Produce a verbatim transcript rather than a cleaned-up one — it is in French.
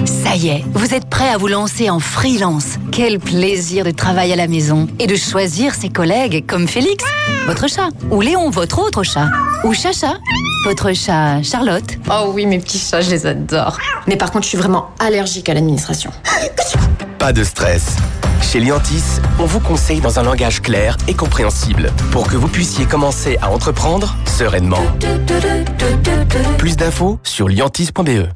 Ça y est, vous êtes prêt à vous lancer en freelance. Quel plaisir de travailler à la maison et de choisir ses collègues comme Félix, votre chat, ou Léon, votre autre chat, ou Chacha, votre chat Charlotte. Oh oui, mes petits chats, je les adore. Mais par contre, je suis vraiment allergique à l'administration. Pas de stress. Chez Liantis, on vous conseille dans un langage clair et compréhensible pour que vous puissiez commencer à entreprendre sereinement. Plus d'infos sur liantis point b e.